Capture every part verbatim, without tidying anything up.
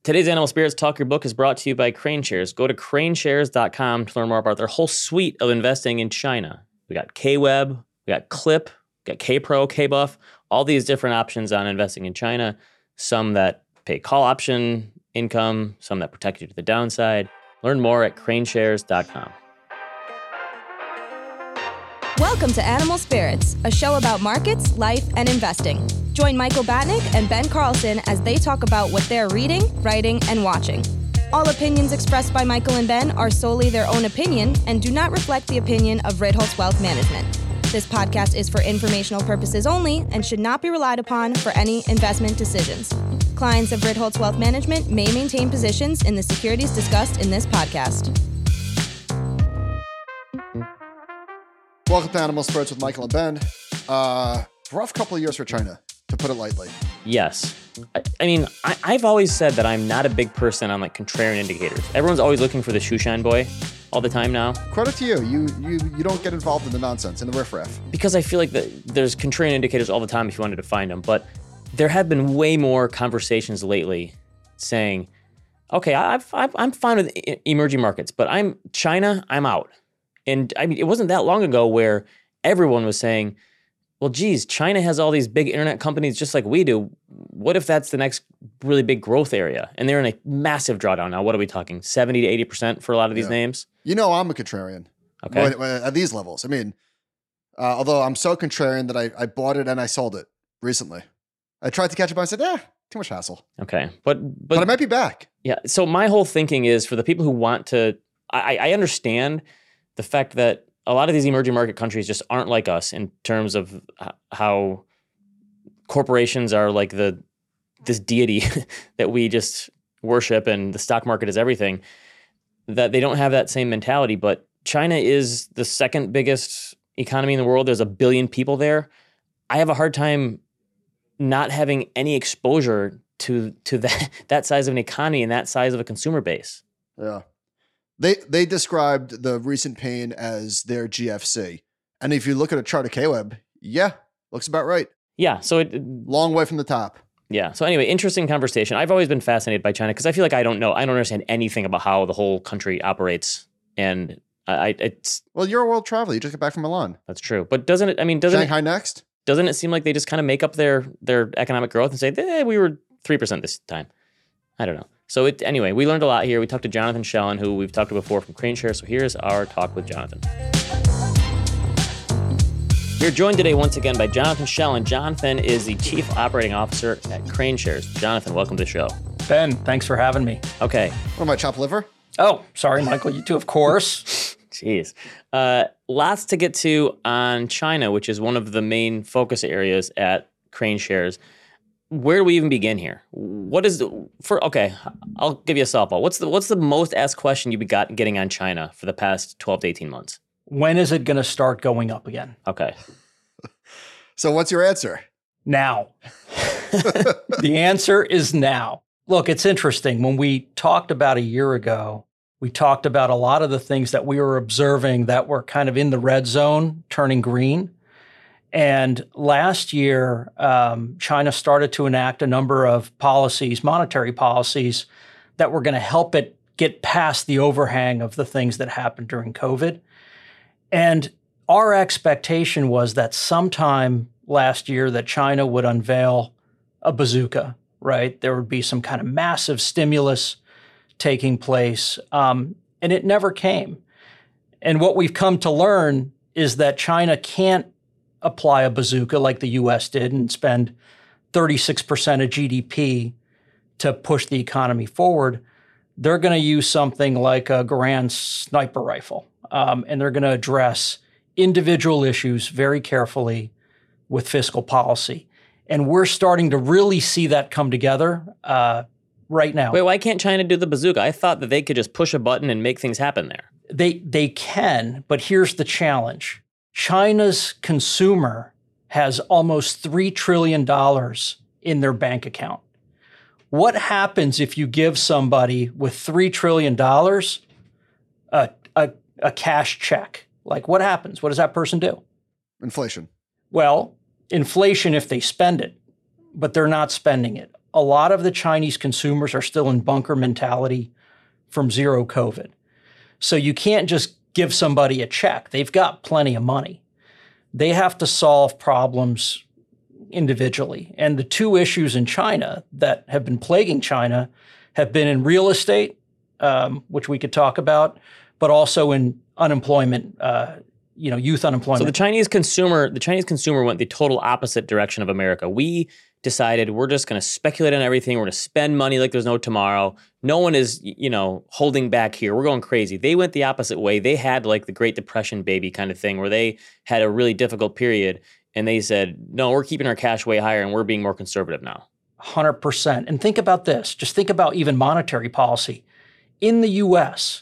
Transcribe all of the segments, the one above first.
Today's Animal Spirits Talk Your Book is brought to you by CraneShares. Go to crane shares dot com to learn more about their whole suite of investing in China. We got K-Web, we got Clip, we got K-Pro, K-Buff, all these different options on investing in China. Some that pay call option income, some that protect you to the downside. Learn more at crane shares dot com. Welcome to Animal Spirits, a show about markets, life, and investing. Join Michael Batnick and Ben Carlson as they talk about what they're reading, writing, and watching. All opinions expressed by Michael and Ben are solely their own opinion and do not reflect the opinion of Ritholtz Wealth Management. This podcast is for informational purposes only and should not be relied upon for any investment decisions. Clients of Ritholtz Wealth Management may maintain positions in the securities discussed in this podcast. Welcome to Animal Spirits with Michael and Ben. Uh, rough couple of years for China, to put it lightly. Yes. I, I mean, I, I've always said that I'm not a big person on like contrarian indicators. Everyone's always looking for the shoeshine boy all the time now. Credit to you. You you you don't get involved in the nonsense, in the riffraff. Because I feel like the, there's contrarian indicators all the time if you wanted to find them. But there have been way more conversations lately saying, okay, I've, I've, I'm fine with emerging markets, but I'm China, I'm out. And I mean, it wasn't that long ago where everyone was saying, well, geez, China has all these big internet companies just like we do. What if that's the next really big growth area? And they're in a massive drawdown now. What are we talking? seventy to eighty percent for a lot of these yeah. names? You know, I'm a contrarian. Okay. When, when, at these levels. I mean, uh, although I'm so contrarian that I, I bought it and I sold it recently. I tried to catch up. I said, eh, too much hassle. Okay. But, but, but I might be back. Yeah. So my whole thinking is for the people who want to, I, I understand the fact that a lot of these emerging market countries just aren't like us in terms of how corporations are like the this deity that we just worship and the stock market is everything, that they don't have that same mentality. But China is the second biggest economy in the world. There's a billion people there. I have a hard time not having any exposure to to that, that size of an economy and that size of a consumer base. Yeah. They they described the recent pain as their G F C. And if you look at a chart of K-Web, yeah, looks about right. Yeah. So it long way from the top. Yeah. So anyway, interesting conversation. I've always been fascinated by China because I feel like I don't know. I don't understand anything about how the whole country operates. And I it's well, you're a world traveler. You just got back from Milan. That's true. But doesn't it, I mean, doesn't Shanghai it, next? Doesn't it seem like they just kind of make up their their economic growth and say, eh, we were three percent this time? I don't know. So it, anyway, we learned a lot here. We talked to Jonathan Schellen, who we've talked to before from CraneShares. So here's our talk with Jonathan. We're joined today once again by Jonathan Schellen. Jonathan is the Chief Operating Officer at CraneShares. Jonathan, welcome to the show. Ben, thanks for having me. Okay. What am I, chopped liver? Oh, sorry, Michael. You too, of course. Jeez. Uh, lots to get to on China, which is one of the main focus areas at CraneShares. Where do we even begin here? What is the, for, okay, I'll give you a softball. What's the, what's the most asked question you've got getting on China for the past twelve to eighteen months? When is it going to start going up again? Okay. So what's your answer? Now. The answer is now. Look, it's interesting. When we talked about a year ago, we talked about a lot of the things that we were observing that were kind of in the red zone, turning green. And last year, um, China started to enact a number of policies, monetary policies, that were going to help it get past the overhang of the things that happened during COVID. And our expectation was that sometime last year that China would unveil a bazooka, right? There would be some kind of massive stimulus taking place, um, and it never came. And what we've come to learn is that China can't apply a bazooka like the U S did and spend thirty-six percent of G D P to push the economy forward. They're going to use something like a Garand sniper rifle, um, and they're going to address individual issues very carefully with fiscal policy. And we're starting to really see that come together uh, right now. Wait, why can't China do the bazooka? I thought that they could just push a button and make things happen there. They they can, but here's the challenge. China's consumer has almost three trillion dollars in their bank account. What happens if you give somebody with three trillion dollars a, a, a cash check? Like, what happens? What does that person do? Inflation. Well, inflation if they spend it, but they're not spending it. a lot of the Chinese consumers are still in bunker mentality from zero COVID. So you can't just give somebody a check. They've got plenty of money. They have to solve problems individually. And the two issues in China that have been plaguing China have been in real estate, um, which we could talk about, but also in unemployment, uh, you know, youth unemployment. So the Chinese consumer, the Chinese consumer went the total opposite direction of America. We decided we're just going to speculate on everything. We're going to spend money like there's no tomorrow. No one is, you know, holding back here. We're going crazy. They went the opposite way. They had like the Great Depression baby kind of thing where they had a really difficult period and they said, no, we're keeping our cash way higher and we're being more conservative now. one hundred percent. And think about this. Just think about even monetary policy. In the U S,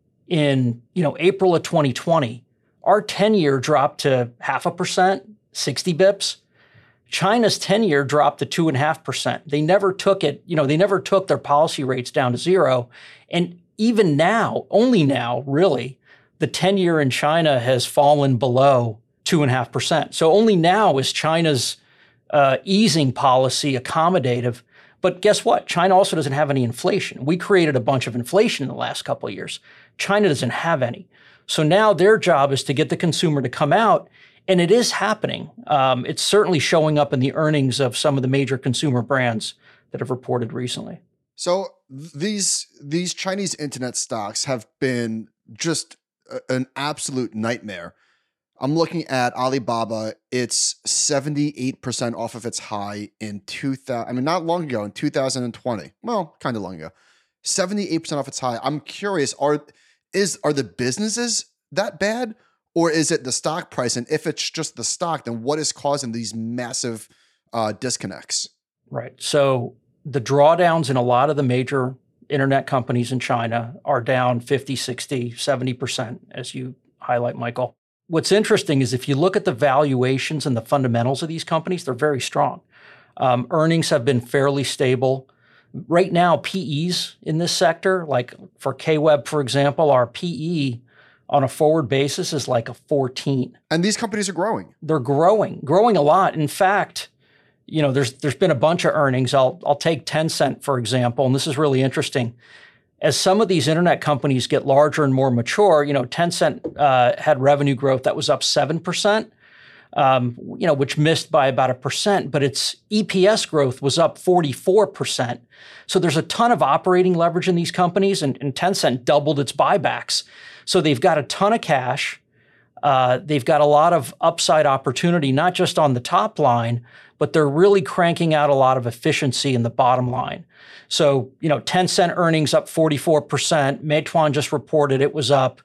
in, you know, April of twenty twenty, our ten-year dropped to half a percent, sixty bips. China's ten-year dropped to two point five percent. They never took it, you know, they never took their policy rates down to zero. And even now, only now, really, the ten-year in China has fallen below two point five percent. So only now is China's uh, easing policy accommodative. But guess what? China also doesn't have any inflation. We created a bunch of inflation in the last couple of years. China doesn't have any. So now their job is to get the consumer to come out. And it is happening. Um, it's certainly showing up in the earnings of some of the major consumer brands that have reported recently. So these these Chinese internet stocks have been just a, an absolute nightmare. I'm looking at Alibaba. It's seventy-eight percent off of its high in two thousand. I mean, not long ago, in two thousand twenty. Well, kind of long ago. seventy-eight percent off its high. I'm curious, are is are the businesses that bad? Or is it the stock price? And if it's just the stock, then what is causing these massive uh, disconnects? Right. So the drawdowns in a lot of the major internet companies in China are down fifty, sixty, seventy percent, as you highlight, Michael. What's interesting is if you look at the valuations and the fundamentals of these companies, they're very strong. Um, earnings have been fairly stable. Right now, P Es in this sector, like for K-Web, for example, our P E on a forward basis is like a fourteen. And these companies are growing. They're growing, growing a lot. In fact, you know, there's there's been a bunch of earnings. I'll I'll take Tencent, for example, and this is really interesting. As some of these internet companies get larger and more mature, you know, Tencent uh, had revenue growth that was up seven percent, um, you know, which missed by about a percent, but its E P S growth was up forty-four percent. So there's a ton of operating leverage in these companies, and, and Tencent doubled its buybacks. So they've got a ton of cash. Uh, they've got a lot of upside opportunity, not just on the top line, but they're really cranking out a lot of efficiency in the bottom line. So, you know, Tencent earnings up forty-four percent. Meituan just reported it was up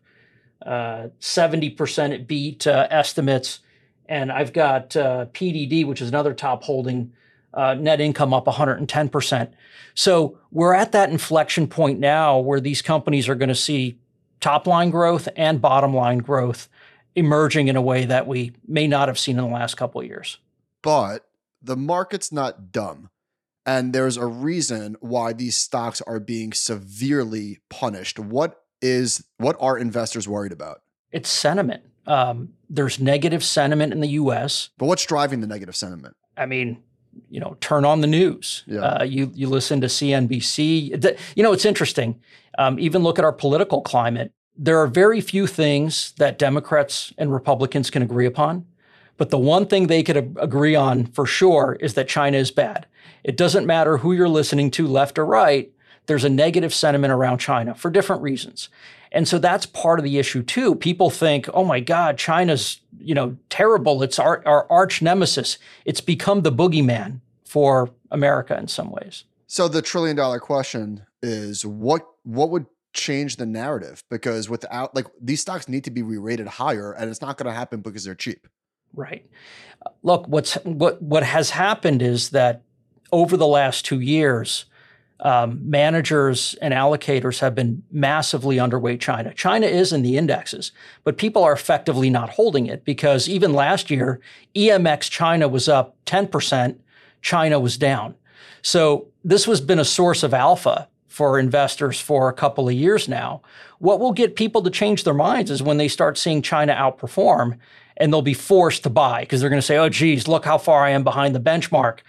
uh, seventy percent. It beat uh, estimates. And I've got uh, P D D, which is another top holding, uh, net income up one hundred ten percent. So we're at that inflection point now where these companies are going to see top line growth and bottom line growth emerging in a way that we may not have seen in the last couple of years. But the market's not dumb. And there's a reason why these stocks are being severely punished. What is what are investors worried about? It's sentiment. Um, there's negative sentiment in the U S. But what's driving the negative sentiment? I mean, you know, turn on the news. Yeah. Uh, you you listen to C N B C. You know, it's interesting. Um, even look at our political climate. There are very few things that Democrats and Republicans can agree upon. But the one thing they could ag- agree on for sure is that China is bad. It doesn't matter who you're listening to, left or right. There's a negative sentiment around China for different reasons. And so that's part of the issue too. People think, oh my God, China's, you know, terrible. It's our, our arch nemesis. It's become the boogeyman for America in some ways. So the trillion dollar question is what what would change the narrative? Because without, like, these stocks need to be re-rated higher, and it's not going to happen because they're cheap. Right. Look, what's what what has happened is that over the last two years, um, managers and allocators have been massively underweight China. China is in the indexes, but people are effectively not holding it because even last year, E M X China was up ten percent, China was down. So this has been a source of alpha for investors for a couple of years now. What will get people to change their minds is when they start seeing China outperform and they'll be forced to buy because they're going to say, oh, geez, look how far I am behind the benchmark.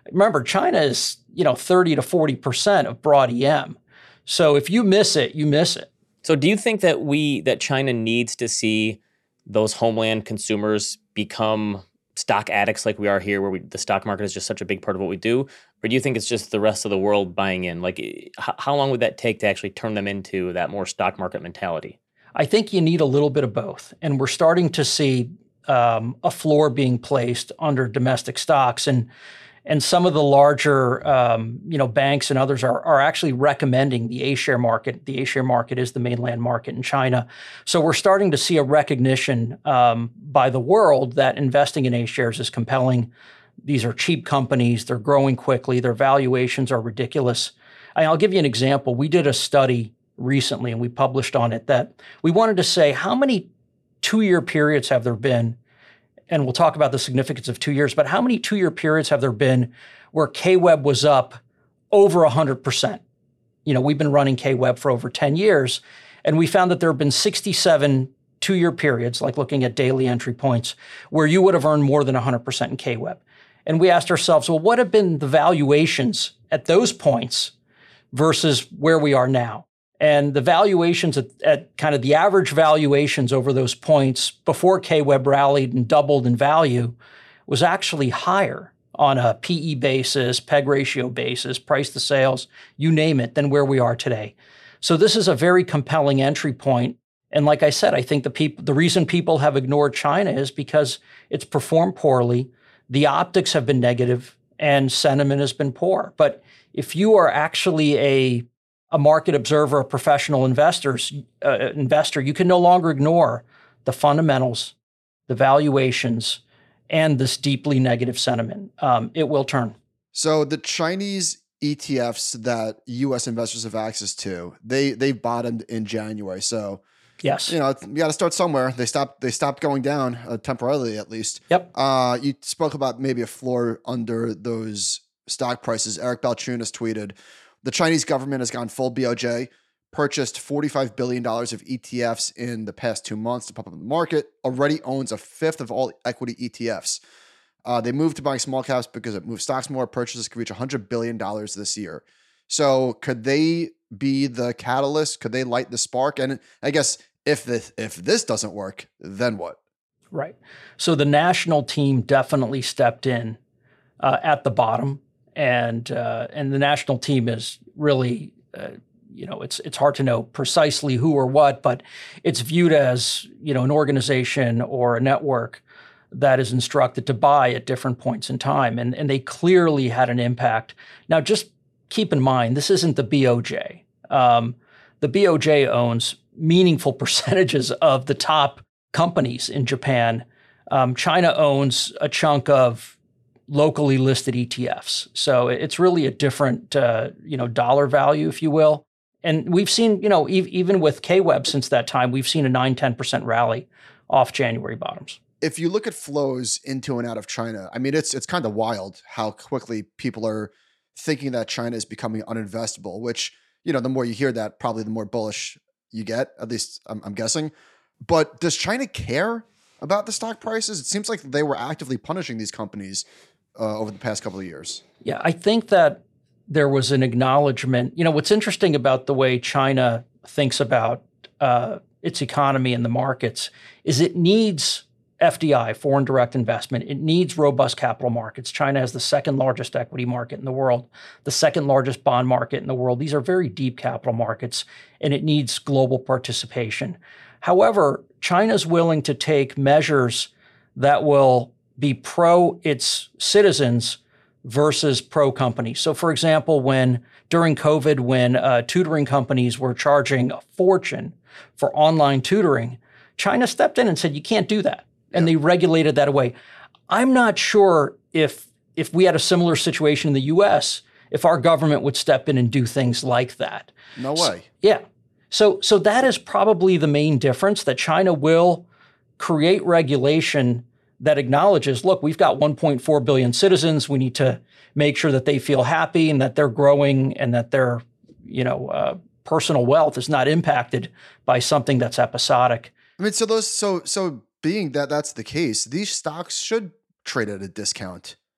Remember, China is, you know, thirty to forty percent of broad E M. So if you miss it, you miss it. So do you think that we that China needs to see those homeland consumers become stock addicts like we are here, where we, the stock market is just such a big part of what we do? Or do you think it's just the rest of the world buying in? Like, h- how long would that take to actually turn them into that more stock market mentality? I think you need a little bit of both. And we're starting to see um, a floor being placed under domestic stocks. And and some of the larger um, you know, banks and others are, are actually recommending the A-share market. The A-share market is the mainland market in China. So we're starting to see a recognition um, by the world that investing in A-shares is compelling. These are cheap companies. They're growing quickly. Their valuations are ridiculous. I'll give you an example. We did a study recently, and we published on it, that we wanted to say how many two-year periods have there been, and we'll talk about the significance of two years, but how many two-year periods have there been where K W E B was up over one hundred percent? You know, we've been running K W E B for over ten years, and we found that there have been sixty-seven two-year periods, like looking at daily entry points, where you would have earned more than one hundred percent in K W E B. And we asked ourselves, well, what have been the valuations at those points versus where we are now? And the valuations at, at kind of the average valuations over those points before K W E B rallied and doubled in value was actually higher on a P E basis, P E G ratio basis, price to sales, you name it, than where we are today. So this is a very compelling entry point. And like I said, I think the people, the reason people have ignored China is because it's performed poorly. The optics have been negative and sentiment has been poor. But if you are actually a a market observer, a professional investors, uh, investor, you can no longer ignore the fundamentals, the valuations, and this deeply negative sentiment. Um, it will turn. So the Chinese E T Fs that U S investors have access to, they they bottomed in January. So yes, you know, you got to start somewhere. They stopped they stopped going down uh, temporarily, at least. Yep. Uh, you spoke about maybe a floor under those stock prices. Eric Balchunas tweeted, the Chinese government has gone full B O J, purchased forty-five billion dollars of E T Fs in the past two months to pump up the market, already owns a fifth of all equity E T Fs. Uh, they moved to buying small caps because it moves stocks more. Purchases could reach one hundred billion dollars this year. So could they be the catalyst? Could they light the spark? And I guess if this, if this doesn't work, then what? Right. So the national team definitely stepped in uh, at the bottom. And uh, and the national team is really, uh, you know, it's it's hard to know precisely who or what, but it's viewed as, you know, an organization or a network that is instructed to buy at different points in time. And, and they clearly had an impact. Now, just keep in mind, this isn't the B O J. Um, the B O J owns meaningful percentages of the top companies in Japan. Um, China owns a chunk of locally listed E T Fs. So it's really a different, uh, you know, dollar value, if you will. And we've seen, you know, e- even with K W E B since that time, we've seen a nine, ten percent rally off January bottoms. If you look at flows into and out of China, I mean, it's it's kind of wild how quickly people are thinking that China is becoming uninvestable, which, you know, the more you hear that, probably the more bullish you get, at least I'm, I'm guessing. But does China care about the stock prices? It seems like they were actively punishing these companies Uh, over the past couple of years. Yeah, I think that there was an acknowledgement. You know, what's interesting about the way China thinks about uh, its economy and the markets is it needs F D I, foreign direct investment. It needs robust capital markets. China has the second largest equity market in the world, the second largest bond market in the world. These are very deep capital markets, and it needs global participation. However, China's willing to take measures that will be pro its citizens versus pro companies. So for example, when during COVID, when uh, tutoring companies were charging a fortune for online tutoring, China stepped in and said, you can't do that. And yeah. They regulated that away. I'm not sure if if we had a similar situation in the U S, if our government would step in and do things like that. No way. So, yeah. So so that is probably the main difference, that China will create regulation that acknowledges, look, we've got one point four billion citizens. We need to make sure that they feel happy and that they're growing and that their, you know, uh, personal wealth is not impacted by something that's episodic. I mean, so those, so so being that that's the case, these stocks should trade at a discount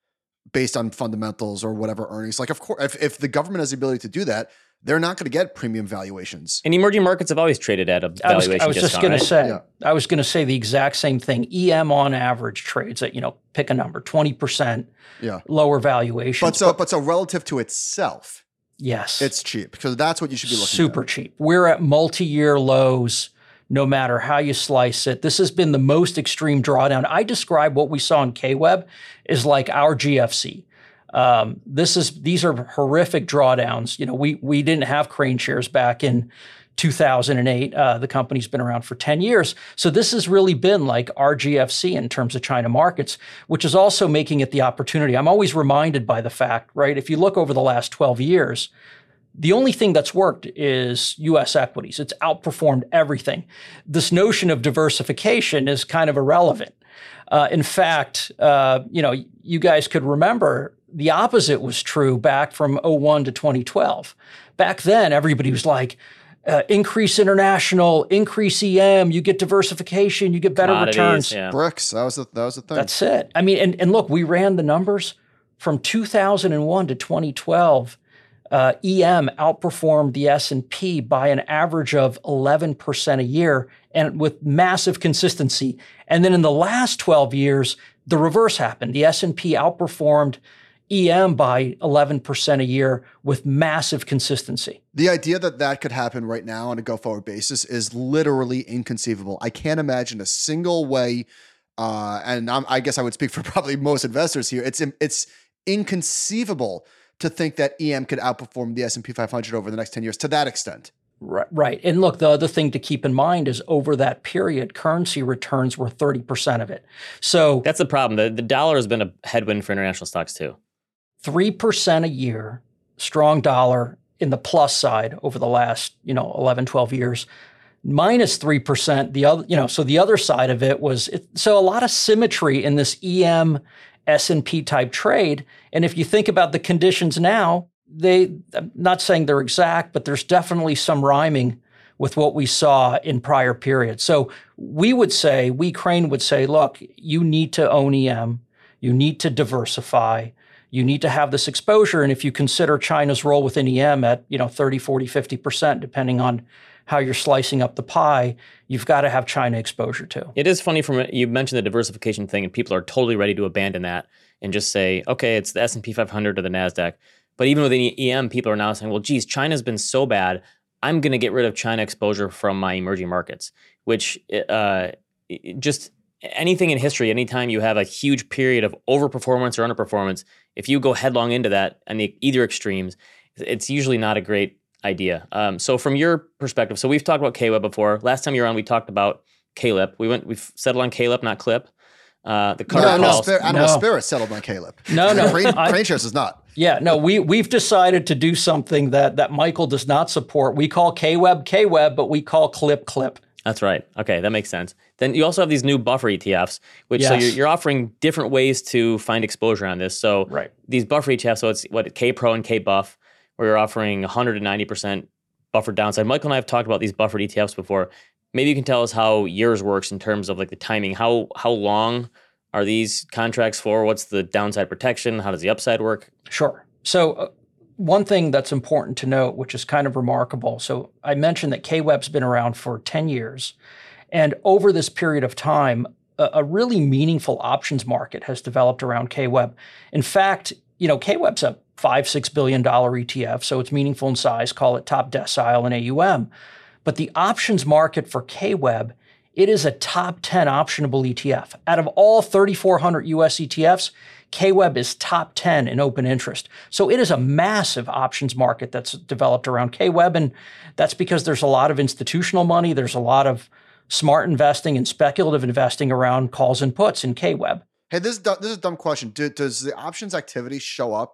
based on fundamentals or whatever earnings. Like, of course, if, if the government has the ability to do that, they're not going to get premium valuations. And emerging markets have always traded at a valuation I was, I was just going right? to say, Yeah. I was going to say the exact same thing. E M on average trades at, you know, pick a number, twenty percent Yeah. lower valuations. But so, but so relative to itself, yes, it's cheap because that's what you should be looking super at. cheap. We're at multi-year lows, no matter how you slice it. This has been the most extreme drawdown. I describe what we saw in K W E B as like our G F C. Um, this is these are horrific drawdowns. You know, we we didn't have Crane shares back in two thousand eight. Uh, the company's been around for ten years. So this has really been like our G F C in terms of China markets, which is also making it the opportunity. I'm always reminded by the fact, right? If you look over the last twelve years, the only thing that's worked is U S equities. It's outperformed everything. This notion of diversification is kind of irrelevant. Uh, in fact, uh, you know, you guys could remember the opposite was true back from oh one to twenty twelve. Back then, everybody was like, uh, increase international, increase E M, you get diversification, you get better returns. Yeah. Bricks, that was the, that was the thing. That's it. I mean, and, and look, we ran the numbers from two thousand one to twenty twelve. Uh, E M outperformed the S and P by an average of eleven percent a year and with massive consistency. And then in the last twelve years, the reverse happened. The S and P outperformed E M by eleven percent a year with massive consistency. The idea that that could happen right now on a go-forward basis is literally inconceivable. I can't imagine a single way, uh, and I'm, I guess I would speak for probably most investors here. It's it's inconceivable to think that E M could outperform the S and P five hundred over the next ten years to that extent. Right, right. And look, the other thing to keep in mind is over that period, currency returns were thirty percent of it. So That's the problem. The, the dollar has been a headwind for international stocks too. three percent a year, strong dollar in the plus side over the last, you know, eleven, twelve years, minus three percent. The other, you know, so the other side of it was, it, so a lot of symmetry in this E M S and P type trade. And if you think about the conditions now, they, I'm not saying they're exact, but there's definitely some rhyming with what we saw in prior periods. So we would say, we Crane would say, look, you need to own E M, you need to diversify, you need to have this exposure. And if you consider China's role within E M at, you know, thirty, forty, fifty percent, depending on how you're slicing up the pie, you've got to have China exposure too. It is funny from you mentioned the diversification thing, and people are totally ready to abandon that and just say, okay, it's the S and P five hundred or the NASDAQ. But even within E M, people are now saying, well, geez, China's been so bad, I'm going to get rid of China exposure from my emerging markets, which uh, just anything in history, anytime you have a huge period of overperformance or underperformance, if you go headlong into that on the either extremes, it's usually not a great idea. Um, so from your perspective, so we've talked about K W E B before. Last time you were on, we talked about K L I P. We went, we've settled on K L I P, not Clip. Uh, the No, Carter no, calls. Spir- Animal No. Spirit settled on K L I P. No, no. Crane, I- Crane Shares is not. Yeah, no, we, we've decided to do something that, that Michael does not support. We call K W E B K W E B, but we call Clip Clip. That's right. Okay, that makes sense. Then you also have these new buffer E T Fs, which so Yes. you're, you're offering different ways to find exposure on this. So Right. these buffer E T Fs, so it's what K Pro and K Buff, where you're offering one hundred ninety percent buffer downside. Michael and I have talked about these buffered E T Fs before. Maybe you can tell us how yours works in terms of like the timing. How how long are these contracts for? What's the downside protection? How does the upside work? Sure. So uh, one thing that's important to note, which is kind of remarkable. So I mentioned that K W E B's been around for ten years. And over this period of time, a, a really meaningful options market has developed around K W E B. In fact, you know, K W E B's a five, six billion dollar E T F, so it's meaningful in size, call it top decile in A U M. But the options market for K W E B, it is a top ten optionable E T F. Out of all thirty-four hundred U S E T Fs, K W E B is top ten in open interest. So it is a massive options market that's developed around K W E B, and that's because there's a lot of institutional money, there's a lot of smart investing and speculative investing around calls and puts in K W E B. Hey, this is du- this is a dumb question. Do, does the options activity show up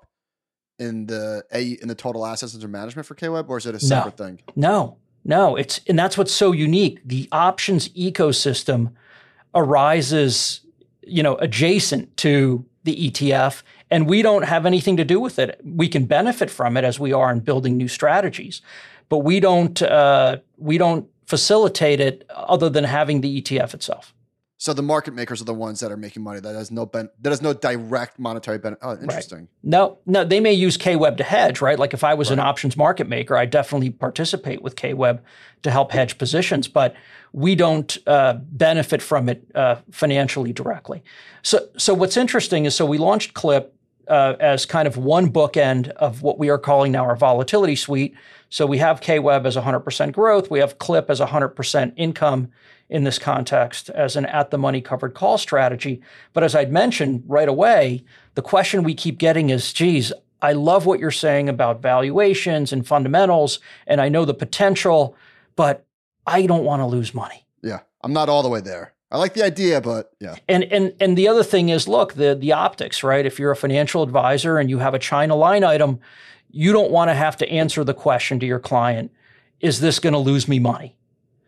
in the a in the total assets under management for K W E B, or is it a separate thing? No, no, it's and that's what's so unique. The options ecosystem arises, you know, adjacent to the E T F, and we don't have anything to do with it. We can benefit from it as we are in building new strategies, but we don't uh, we don't facilitate it other than having the E T F itself. So the market makers are the ones that are making money. That has no ben- that has no direct monetary benefit. Oh, interesting. Right. No, no, they may use K W E B to hedge, right? Like if I was Right. an options market maker, I definitely participate with K W E B to help hedge positions, but we don't uh, benefit from it uh, financially directly. So, so what's interesting is, so we launched Clip uh, as kind of one bookend of what we are calling now our volatility suite. So we have K W E B as one hundred percent growth. We have Clip as one hundred percent income in this context as an at-the-money covered call strategy. But as I'd mentioned right away, the question we keep getting is, geez, I love what you're saying about valuations and fundamentals, and I know the potential, but I don't want to lose money. Yeah, I'm not all the way there. I like the idea, but yeah. And and and the other thing is, look, the the optics, right? If you're a financial advisor and you have a China line item, you don't want to have to answer the question to your client, is this going to lose me money?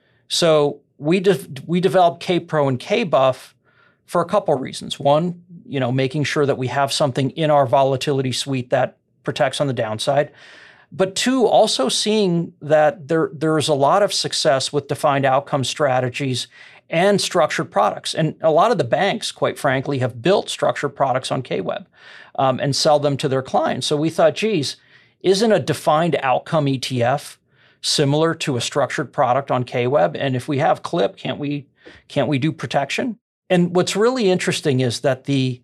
So we de- we developed K-Pro and K-Buff for a couple of reasons. One, you know, making sure that we have something in our volatility suite that protects on the downside. But two, also seeing that there there's a lot of success with defined outcome strategies and structured products. And a lot of the banks, quite frankly, have built structured products on K W E B um, and sell them to their clients. So we thought, geez, isn't a defined outcome E T F similar to a structured product on K W E B? And if we have Clip, can't we can't we do protection? And what's really interesting is that the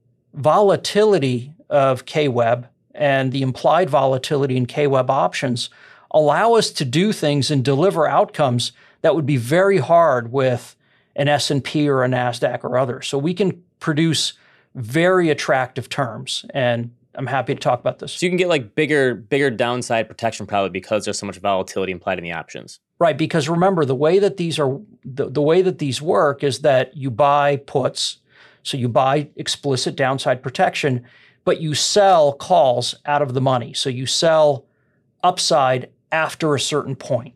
volatility of K W E B and the implied volatility in K W E B options allow us to do things and deliver outcomes that would be very hard with an S and P or a NASDAQ or others. So we can produce very attractive terms. And I'm happy to talk about this. So you can get like bigger, bigger downside protection probably because there's so much volatility implied in the options. Right, because remember the way that these are the, the way that these work is that you buy puts, so you buy explicit downside protection, but you sell calls out of the money. So you sell upside after a certain point.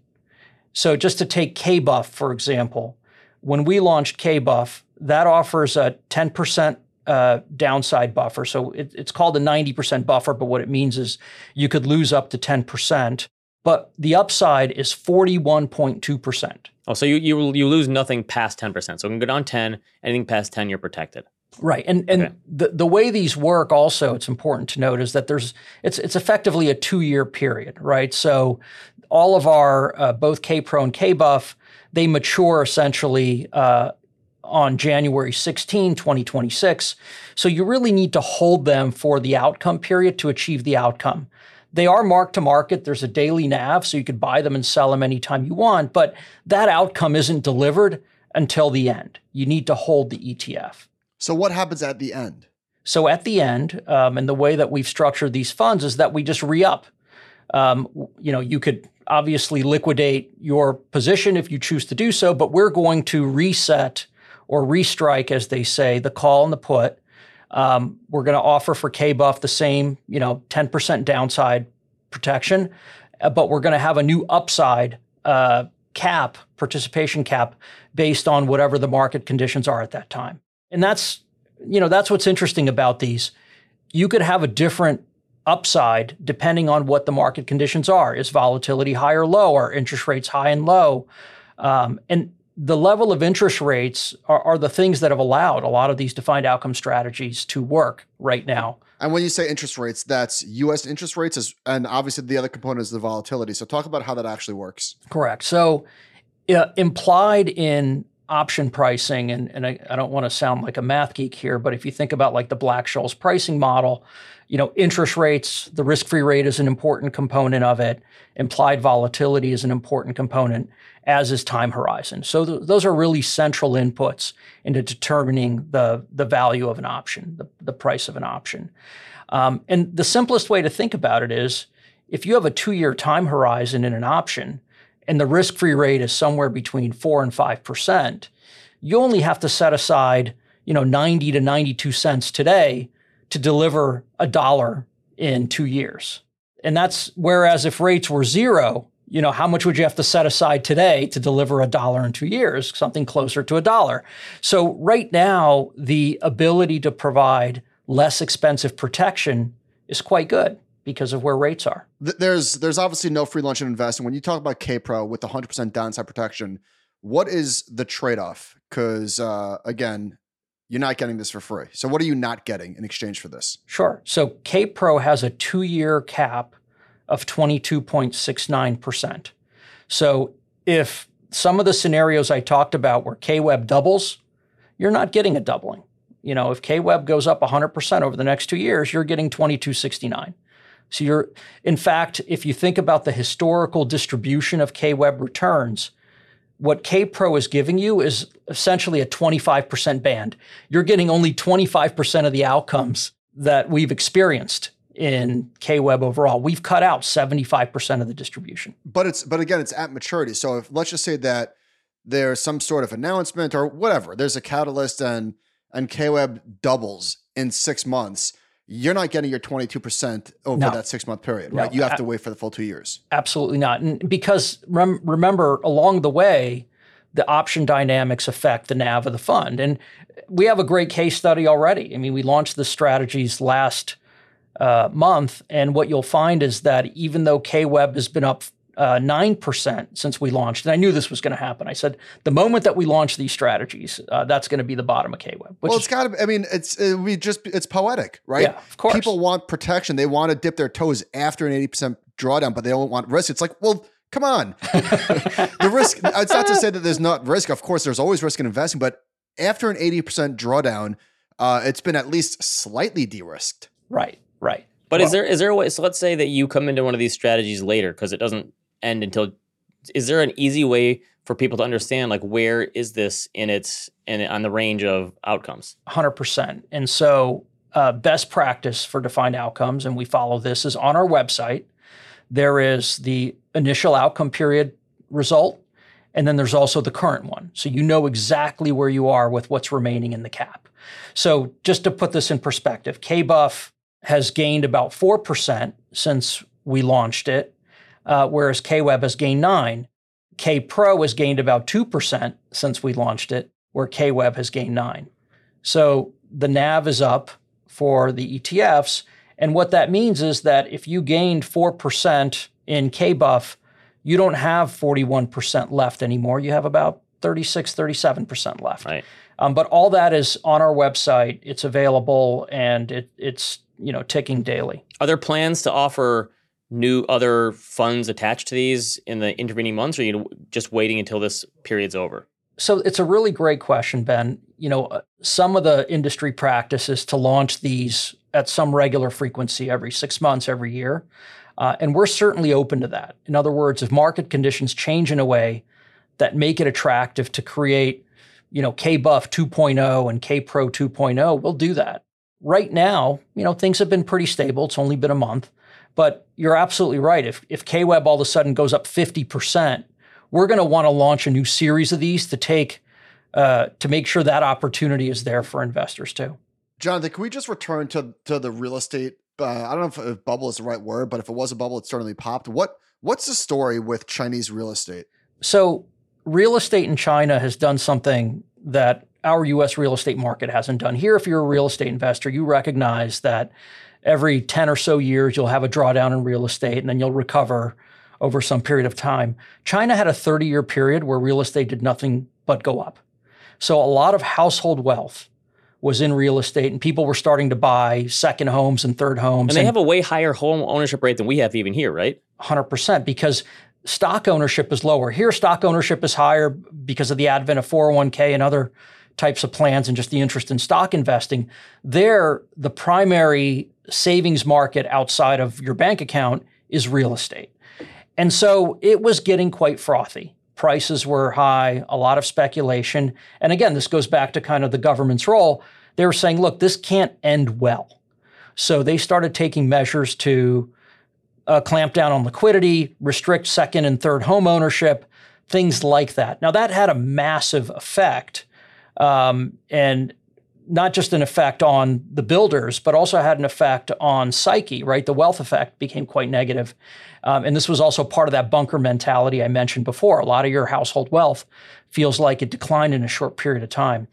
So just to take K-Buff, for example, when we launched K-Buff, that offers a ten percent uh, downside buffer. So it, it's called a ninety percent buffer, but what it means is you could lose up to ten percent, but the upside is forty-one point two percent. Oh, so you you you lose nothing past ten percent. So it can go down ten, anything past ten, you're protected. Right, and and okay. the the way these work, also, it's important to note is that there's it's it's effectively a two year period, right? So all of our uh, both K-Pro and K-Buff, they mature essentially uh, on January sixteenth, twenty twenty-six. So you really need to hold them for the outcome period to achieve the outcome. They are marked to market. There's a daily N A V, so you could buy them and sell them anytime you want, but that outcome isn't delivered until the end. You need to hold the E T F. So what happens at the end? So at the end, um, and the way that we've structured these funds is that we just re-up. Um, you know, you could obviously liquidate your position if you choose to do so, but we're going to reset or restrike, as they say, the call and the put. Um, we're going to offer for K-Buff the same, you know, ten percent downside protection, uh, but we're going to have a new upside uh, cap, participation cap, based on whatever the market conditions are at that time. And that's, you know, that's what's interesting about these. You could have a different upside depending on what the market conditions are. Is volatility high or low? Are interest rates high and low? Um, and the level of interest rates are, are the things that have allowed a lot of these defined outcome strategies to work right now. And when you say interest rates, that's U S interest rates, as, and obviously the other component is the volatility. So talk about how that actually works. Correct. So uh, implied in option pricing, and, and I, I don't want to sound like a math geek here, but if you think about like the Black-Scholes pricing model, you know, interest rates, the risk-free rate is an important component of it. Implied volatility is an important component, as is time horizon. So th- those are really central inputs into determining the, the value of an option, the, the price of an option. Um, and the simplest way to think about it is if you have a two-year time horizon in an option, and the risk-free rate is somewhere between four and five percent, you only have to set aside, you know, ninety to ninety-two cents today to deliver a dollar in two years. And that's whereas if rates were zero, you know, how much would you have to set aside today to deliver a dollar in two years? Something closer to a dollar. So right now, the ability to provide less expensive protection is quite good because of where rates are. There's there's obviously no free lunch in investing. When you talk about K-Pro with one hundred percent downside protection, what is the trade-off? Because uh, again, you're not getting this for free. So what are you not getting in exchange for this? Sure. So K-Pro has a two-year cap of twenty-two point six nine percent. So if some of the scenarios I talked about where K-Web doubles, you're not getting a doubling. You know, if K-Web goes up one hundred percent over the next two years, you're getting twenty-two sixty-nine. So you're, in fact, if you think about the historical distribution of K-Web returns, what K-Pro is giving you is essentially a twenty-five percent band. You're getting only twenty-five percent of the outcomes that we've experienced in K-Web overall. We've cut out seventy-five percent of the distribution. But it's but again, it's at maturity. So if let's just say that there's some sort of announcement or whatever, there's a catalyst and and K-Web doubles in six months, you're not getting your twenty-two percent over No. that six month period, No. right? You have to wait for the full two years. Absolutely not. And because rem- remember, along the way, the option dynamics affect the N A V of the fund. And we have a great case study already. I mean, we launched the strategies last uh, month. And what you'll find is that even though K-Web has been up uh, nine percent since we launched, and I knew this was going to happen. I said, the moment that we launch these strategies, uh, that's going to be the bottom of K-Web. Which Well, is, it's got to be, I mean, it's, it, we just, it's poetic, right? Yeah, of course. People want protection. They want to dip their toes after an eighty percent drawdown, but they don't want risk. It's like, well, come on. The risk, it's not to say that there's not risk. Of course, there's always risk in investing, but after an eighty percent drawdown, uh, it's been at least slightly de-risked. right, right. But Well, is there is there a way? So let's say that you come into one of these strategies later because it doesn't end until. Is there an easy way for people to understand like where is this in its in on the range of outcomes? one hundred percent. And so uh, best practice for defined outcomes, and we follow this, is on our website. There is the initial outcome period result, and then there's also the current one. So you know exactly where you are with what's remaining in the cap. So just to put this in perspective, K-Buff has gained about four percent since we launched it, uh, whereas K-Web has gained nine. K-Pro has gained about two percent since we launched it, where K-Web has gained nine. So the N A V is up for the E T Fs. And what that means is that if you gained four percent in K-Buff, you don't have forty-one percent left anymore. You have about thirty-six, thirty-seven percent left. Right. Um, but all that is on our website. It's available and it, it's you know ticking daily. Are there plans to offer new other funds attached to these in the intervening months, or are you just waiting until this period's over? So it's a really great question, Ben. You know, uh, some of the industry practice is to launch these at some regular frequency every six months, every year. Uh, and we're certainly open to that. In other words, if market conditions change in a way that make it attractive to create, you know, K-Buff two point oh and K-Pro two point oh, we'll do that. Right now, you know, things have been pretty stable. It's only been a month. But you're absolutely right. If, if K-Web all of a sudden goes up fifty percent, we're going to want to launch a new series of these to take uh, to make sure that opportunity is there for investors too. Jonathan, can we just return to to the real estate? Uh, I don't know if, if bubble is the right word, but if it was a bubble, it certainly popped. What what's the story with Chinese real estate? So real estate in China has done something that our U S real estate market hasn't done. Here, if you're a real estate investor, you recognize that every ten or so years, you'll have a drawdown in real estate and then you'll recover over some period of time. China had a thirty-year period where real estate did nothing but go up. So a lot of household wealth was in real estate and people were starting to buy second homes and third homes. And they have a way higher home ownership rate than we have even here, right? one hundred percent because stock ownership is lower. Here, stock ownership is higher because of the advent of four oh one k and other types of plans and just the interest in stock investing. There, the primary savings market outside of your bank account is real estate. And so it was getting quite frothy. Prices were high, a lot of speculation. And again, this goes back to kind of the government's role. They were saying, look, this can't end well. So they started taking measures to uh, clamp down on liquidity, restrict second and third home ownership, things like that. Now, that had a massive effect, um, and not just an effect on the builders, but also had an effect on psyche, right? The wealth effect became quite negative. Um, and this was also part of that bunker mentality I mentioned before. A lot of your household wealth feels like it declined in a short period of time.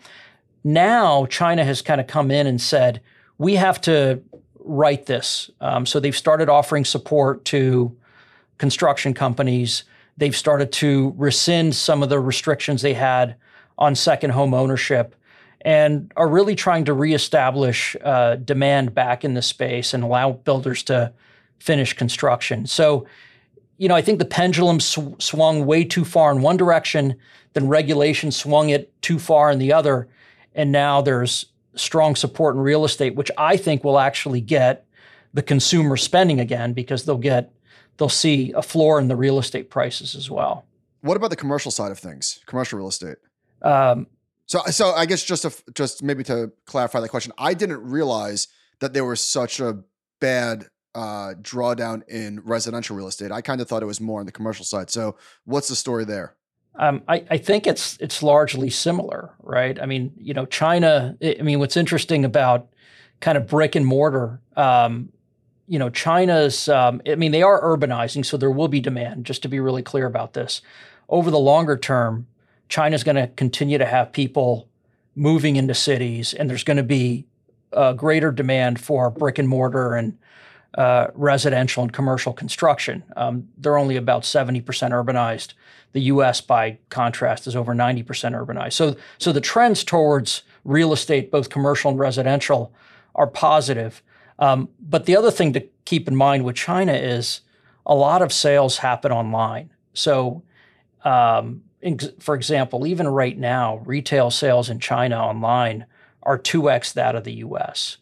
Now, China has kind of come in and said, we have to right this. Um, so they've started offering support to construction companies. They've started to rescind some of the restrictions they had on second home ownership and are really trying to reestablish uh, demand back in the space and allow builders to finish construction. So, you know, I think the pendulum sw- swung way too far in one direction, then regulation swung it too far in the other. And now there's strong support in real estate, which I think will actually get the consumer spending again, because they'll get, they'll see a floor in the real estate prices as well. What about the commercial side of things, commercial real estate? Um, so, so I guess just to, just maybe to clarify that question, I didn't realize that there was such a bad uh, drawdown in residential real estate. I kind of thought it was more on the commercial side. So what's the story there? Um, I, I think it's it's largely similar, right? I mean, you know, China, I mean, what's interesting about kind of brick and mortar, um, you know, China's, um, I mean, they are urbanizing, so there will be demand, just to be really clear about this. Over the longer term, China's going to continue to have people moving into cities, and there's going to be a greater demand for brick and mortar and uh, residential and commercial construction. Um, they're only about seventy percent urbanized. The U S, by contrast, is over ninety percent urbanized. So, so the trends towards real estate, both commercial and residential, are positive. Um, but the other thing to keep in mind with China is a lot of sales happen online. So, um, in, for example, even right now, retail sales in China online are two X that of the U S.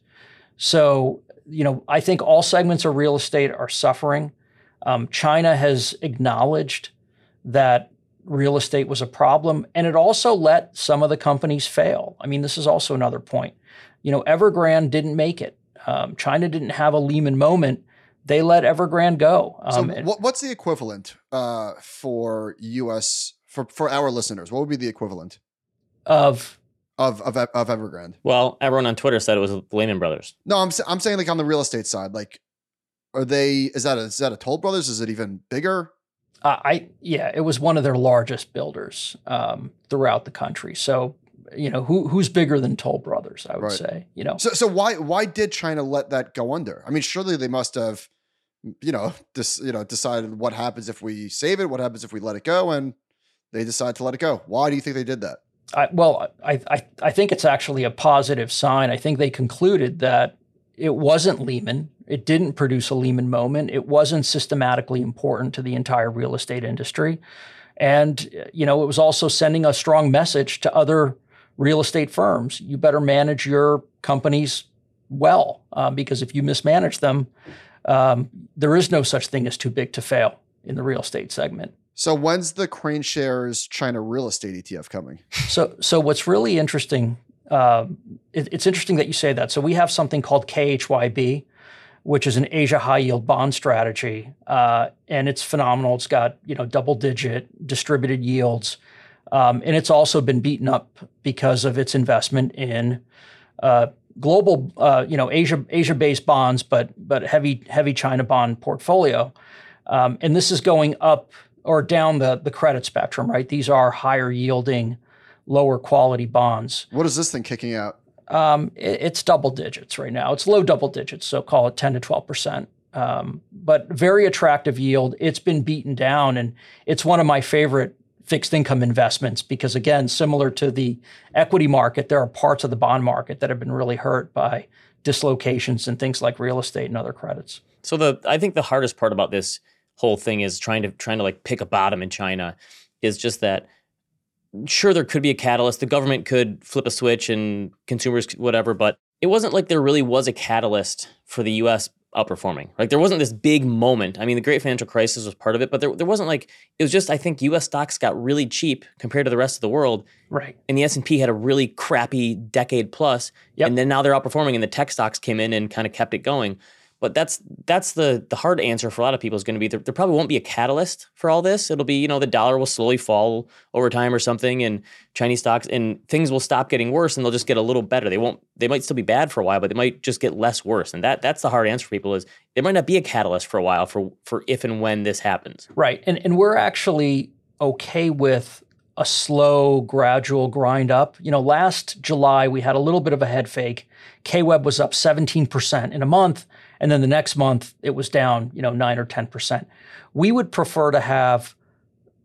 So, you know, I think all segments of real estate are suffering. Um, China has acknowledged that real estate was a problem, and it also let some of the companies fail. I mean, this is also another point. You know, Evergrande didn't make it. Um, China didn't have a Lehman moment. They let Evergrande go. Um, so what, what's the equivalent uh, for U S, for, for our listeners? What would be the equivalent of of of, of Evergrande? Well, everyone on Twitter said it was the Lehman Brothers. No, I'm I'm saying like on the real estate side, like, are they, is that a, is that a Toll Brothers? Is it even bigger? Uh, I yeah, it was one of their largest builders um, throughout the country. So, you know, who who's bigger than Toll Brothers? I would Right. say. You know, So so why why did China let that go under? I mean, surely they must have, you know, this you know decided what happens if we save it, what happens if we let it go, and they decide to let it go. Why do you think they did that? I, well, I, I I think it's actually a positive sign. I think they concluded that it wasn't Lehman. It didn't produce a Lehman moment. It wasn't systematically important to the entire real estate industry. And, you know, it was also sending a strong message to other real estate firms. You better manage your companies well, uh, because if you mismanage them, um, there is no such thing as too big to fail in the real estate segment. So when's the Crane Shares China Real Estate E T F coming? So, so what's really interesting, uh, it, it's interesting that you say that. So we have something called K H Y B, which is an Asia high yield bond strategy, uh, and it's phenomenal. It's got you know double digit distributed yields, um, and it's also been beaten up because of its investment in uh, global, uh, you know Asia Asia based bonds, but but heavy heavy China bond portfolio, um, and this is going up or down the the credit spectrum, right? These are higher yielding, lower quality bonds. What is this thing kicking out? Um, it, it's double digits right now. It's low double digits, so call it ten to twelve percent. Um, but very attractive yield. It's been beaten down, and it's one of my favorite fixed income investments because, again, similar to the equity market, there are parts of the bond market that have been really hurt by dislocations and things like real estate and other credits. So the I think the hardest part about this whole thing is trying to trying to like pick a bottom in China is just that. Sure, there could be a catalyst. The government could flip a switch and consumers, whatever, but it wasn't like there really was a catalyst for the U S outperforming. Like there wasn't this big moment. I mean, the great financial crisis was part of it, but there, there wasn't like, it was just, I think U S stocks got really cheap compared to the rest of the world. Right. And the S and P had a really crappy decade plus, Yep. and then now they're outperforming and the tech stocks came in and kind of kept it going. But that's that's the the hard answer for a lot of people is going to be there, there probably won't be a catalyst for all this. It'll be, you know, the dollar will slowly fall over time or something, and Chinese stocks and things will stop getting worse and they'll just get a little better. They won't they might still be bad for a while, but they might just get less worse. And that that's the hard answer for people is there might not be a catalyst for a while for for if and when this happens. Right. And and we're actually okay with a slow, gradual grind up. You know, last July we had a little bit of a head fake. K W E B was up seventeen percent in a month. And then the next month it was down, you know, nine or ten percent. We would prefer to have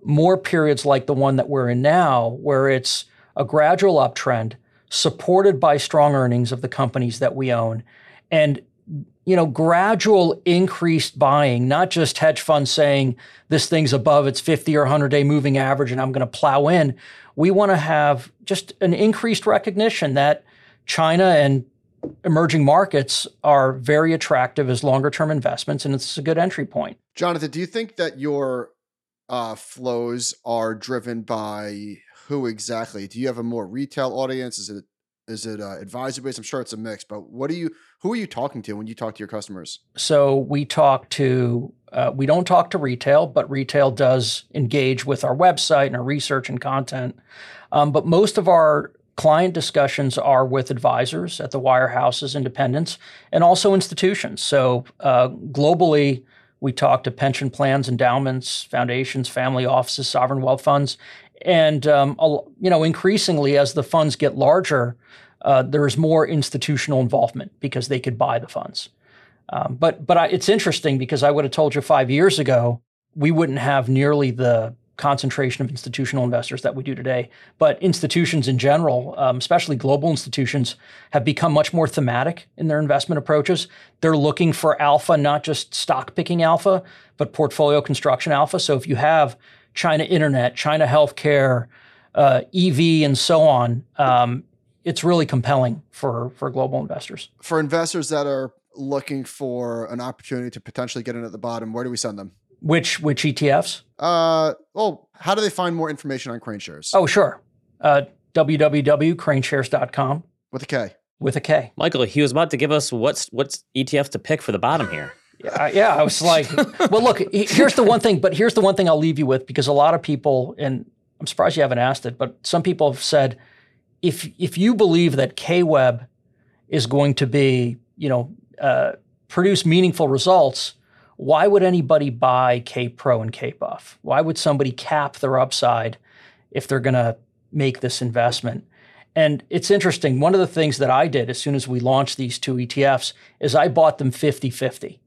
more periods like the one that we're in now, where it's a gradual uptrend supported by strong earnings of the companies that we own, and you know, gradual increased buying, not just hedge funds saying this thing's above its fifty or one hundred day moving average and I'm going to plow in. We want to have just an increased recognition that China and emerging markets are very attractive as longer term investments, and it's a good entry point. Jonathan, do you think that your uh, flows are driven by who exactly? Do you have a more retail audience? Is it Is it uh, advisor based? I'm sure it's a mix, but what do you? Who are you talking to when you talk to your customers? So we talk to. Uh, we don't talk to retail, but retail does engage with our website and our research and content. Um, but most of our client discussions are with advisors at the wirehouses, independents, and also institutions. So uh, globally, we talk to pension plans, endowments, foundations, family offices, sovereign wealth funds. And um, you know, increasingly, as the funds get larger, uh, there's more institutional involvement because they could buy the funds. Um, but but I, it's interesting because I would have told you five years ago we wouldn't have nearly the concentration of institutional investors that we do today. But institutions in general, um, especially global institutions, have become much more thematic in their investment approaches. They're looking for alpha, not just stock picking alpha, but portfolio construction alpha. So if you have China Internet, China Healthcare, uh, E V, and so on, um, it's really compelling for, for global investors. For investors that are looking for an opportunity to potentially get in at the bottom, where do we send them? Which which E T Fs? Uh, well, how do they find more information on KraneShares? Oh, sure. Uh, w w w dot krane shares dot com. With a K. With a K. Michael, he was about to give us what's what's E T Fs to pick for the bottom here. Yeah, yeah, I was like, well, look, here's the one thing, but here's the one thing I'll leave you with, because a lot of people, and I'm surprised you haven't asked it, but some people have said, if if you believe that K-Web is going to be, you know, uh, produce meaningful results, why would anybody buy K-Pro and K-Buff? Why would somebody cap their upside if they're going to make this investment? And it's interesting. One of the things that I did as soon as we launched these two E T Fs is I bought them fifty-fifty.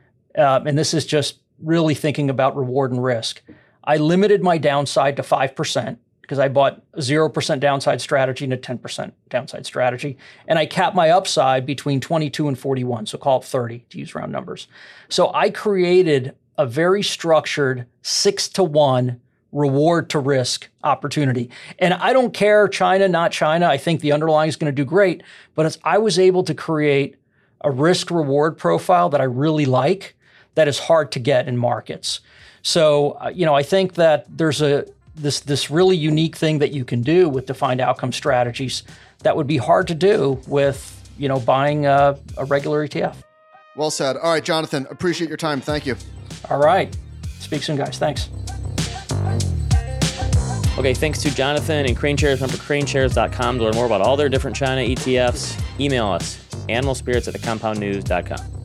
Um, and this is just really thinking about reward and risk. I limited my downside to five percent because I bought a zero percent downside strategy and a ten percent downside strategy. And I capped my upside between twenty-two and forty-one, so call it thirty to use round numbers. So I created a very structured six to one reward to risk opportunity. And I don't care China, not China. I think the underlying is going to do great. But as I was able to create a risk reward profile that I really like, that is hard to get in markets. So, uh, you know, I think that there's a this this really unique thing that you can do with defined outcome strategies that would be hard to do with, you know, buying a, a regular E T F. Well said. All right, Jonathan, appreciate your time. Thank you. All right. Speak soon, guys. Thanks. Okay, thanks to Jonathan and KraneShares. Remember, krane shares dot com to learn more about all their different China E T Fs. Email us, animal spirits at the compound news dot com.